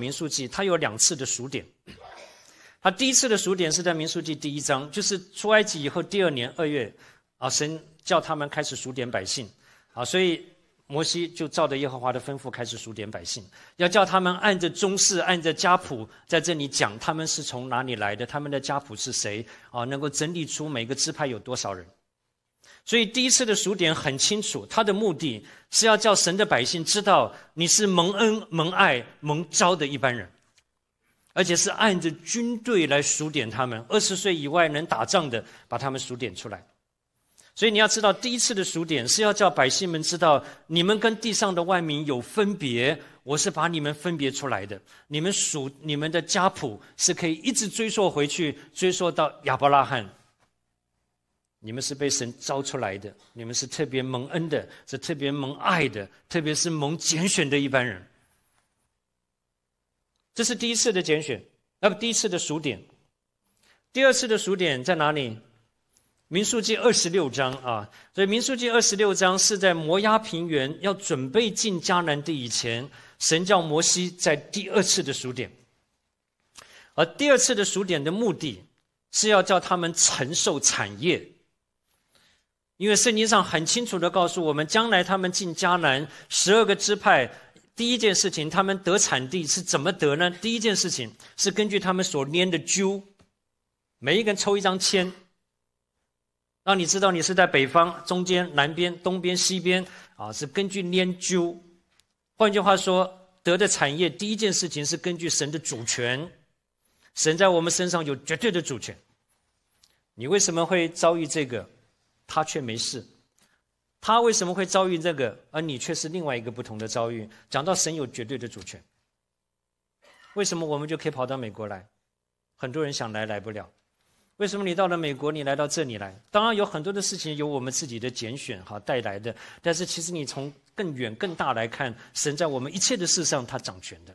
民数记，它有2次的数点。它第一次的数点是在民数记第1章，就是出埃及以后第2年2月神叫他们开始数点百姓所以摩西就照着耶和华的吩咐开始数点百姓，要叫他们按着宗室按着家谱在这里讲他们是从哪里来的，他们的家谱是谁能够整理出每个支派有多少人。所以第一次的数点很清楚，它的目的是要叫神的百姓知道你是蒙恩蒙爱蒙召的一般人，而且是按着军队来数点他们，20岁以外能打仗的把他们数点出来。所以你要知道，第一次的数点是要叫百姓们知道你们跟地上的万民有分别，我是把你们分别出来的，你们数你们的家谱是可以一直追溯回去，追溯到亚伯拉罕，你们是被神招出来的，你们是特别蒙恩的，是特别蒙爱的，特别是蒙拣选的一般人。这是第一次的拣选，第一次的数点。第二次的数点在哪里？民数记26章所以民数记26章是在摩押平原要准备进迦南地以前，神叫摩西在第2次的数点。而第2次的数点的目的是要叫他们承受产业，因为圣经上很清楚地告诉我们，将来他们进迦南12个支派，第一件事情他们得产地是怎么得呢？第一件事情是根据他们所拈的阄，每一个人抽一张签，让你知道你是在北方、中间、南边、东边、西边是根据拈阄。换句话说，得的产业第一件事情是根据神的主权，神在我们身上有绝对的主权。你为什么会遭遇这个，他却没事？他为什么会遭遇这个，而你却是另外一个不同的遭遇？讲到神有绝对的主权，为什么我们就可以跑到美国来？很多人想来，来不了。为什么你到了美国，你来到这里来？当然有很多的事情由我们自己的拣选带来的，但是其实你从更远更大来看，神在我们一切的事上他掌权的。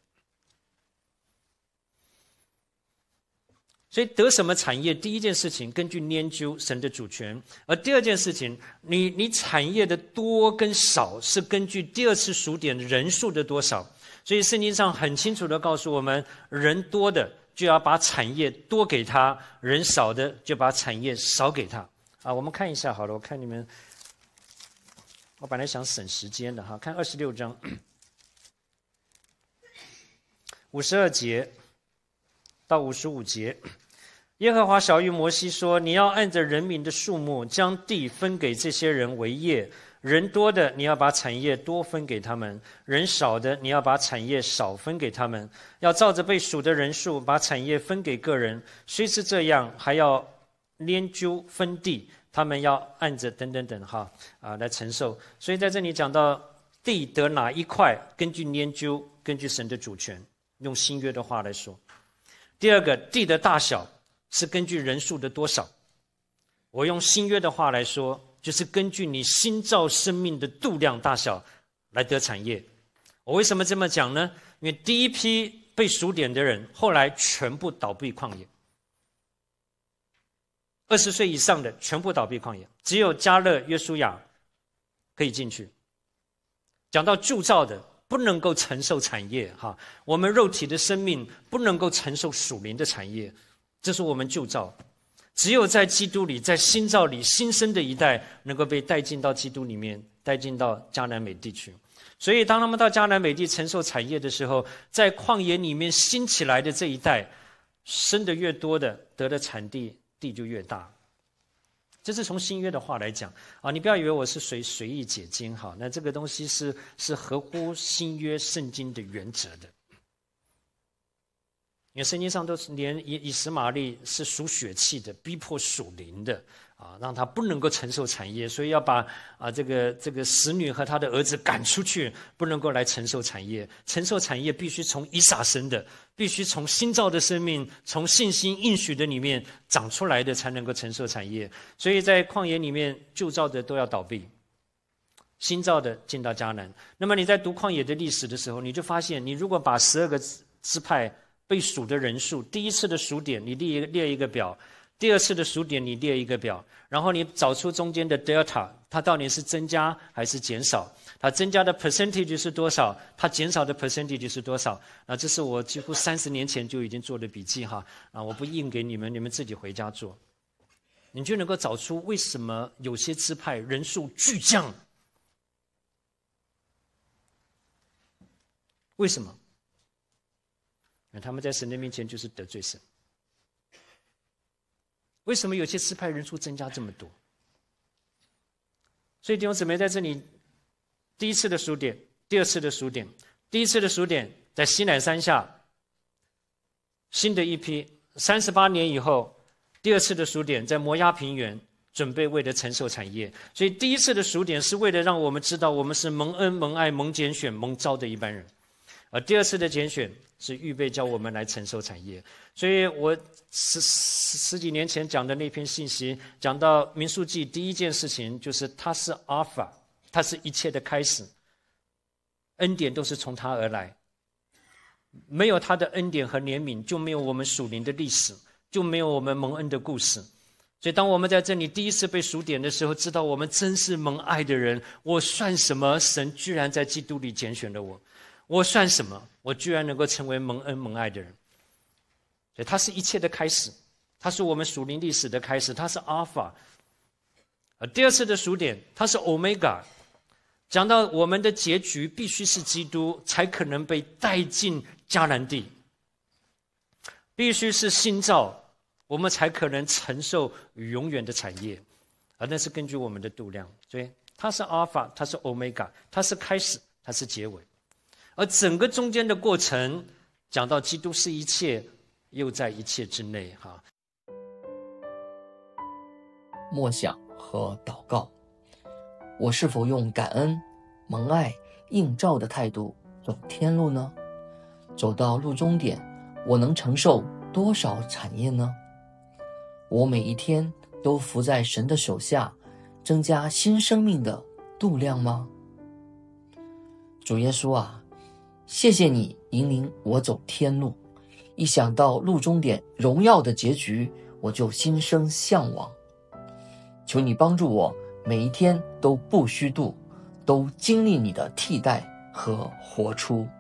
所以得什么产业，第一件事情根据拈阄神的主权，而第二件事情，你产业的多跟少是根据第2次数点人数的多少。所以圣经上很清楚地告诉我们，人多的就要把产业多给他，人少的就把产业少给他我们看一下好了，我看你们，我本来想省时间的看26章52节到55节。耶和华晓谕摩西说，你要按着人民的数目将地分给这些人为业，人多的你要把产业多分给他们，人少的你要把产业少分给他们，要照着被数的人数把产业分给个人，虽是这样还要拈阄分地，他们要按着等等等来承受。所以在这里讲到地得哪一块，根据拈阄，根据神的主权，用新约的话来说。第二个，地的大小是根据人数的多少，我用新约的话来说，就是根据你新造生命的度量大小来得产业。我为什么这么讲呢？因为第一批被数点的人后来全部倒闭旷野，20岁以上的全部倒闭旷野，只有迦勒、约书亚可以进去。讲到铸造的不能够承受产业我们肉体的生命不能够承受属灵的产业，这是我们旧造。只有在基督里，在新造里新生的一代能够被带进到基督里面，带进到迦南美地去。所以当他们到迦南美地承受产业的时候，在旷野里面兴起来的这一代，生的越多的得的产地地就越大。这是从新约的话来讲你不要以为我是随意解经那这个东西是合乎新约圣经的原则的。因为圣经上都是连以实玛利是属血气的，逼迫属灵的让他不能够承受产业，所以要把这个使女和他的儿子赶出去，不能够来承受产业。承受产业必须从以撒生的，必须从新造的生命，从信心应许的里面长出来的，才能够承受产业。所以在旷野里面，旧造的都要倒闭，新造的进到迦南。那么你在读旷野的历史的时候，你就发现，你如果把12个支派被数的人数，第一次的数点你列一个表， 第二次的数点你列一个表，然后你找出中间的 delta， 它到底是增加还是减少，它增加的 percentage 是多少，它减少的 percentage 是多少。这是我几乎30年前就已经做的笔记哈，我不印给你们，你们自己回家做，你就能够找出为什么有些支派人数巨降。为什么？他们在神的面前就是得罪神。为什么有些支派人数增加这么多？所以弟兄姊妹，在这里第一次的数点，第二次的数点，第一次的数点在西乃山下，新的一批38年以后，第二次的数点在摩押平原，准备为了承受产业。所以第一次的数点是为了让我们知道我们是蒙恩蒙爱蒙拣选蒙召的一般人，而第二次的拣选是预备叫我们来承受产业。所以我十几年前讲的那篇信息，讲到民数记第一件事情就是它是 Alpha， 它是一切的开始，恩典都是从它而来，没有他的恩典和怜悯，就没有我们属灵的历史，就没有我们蒙恩的故事。所以当我们在这里第一次被数点的时候，知道我们真是蒙爱的人，我算什么？神居然在基督里拣选了我，我算什么？我居然能够成为蒙恩蒙爱的人。所以它是一切的开始，它是我们属灵历史的开始，它是 Alpha。第二次的数点，它是 Omega， 讲到我们的结局必须是基督，才可能被带进迦南地，必须是新造，我们才可能承受永远的产业，那是根据我们的度量。所以它是 Alpha， 它是 Omega， 它是开始，它是结尾。而整个中间的过程讲到基督是一切，又在一切之内哈。 默想和祷告，我是否用感恩、蒙爱、应召的态度走天路呢？走到路终点，我能承受多少产业呢？我每一天都伏在神的手下，增加新生命的度量吗？主耶稣啊，谢谢你引领我走天路，一想到路终点荣耀的结局，我就心生向往。求你帮助我每一天都不虚度，都经历你的替代和活出。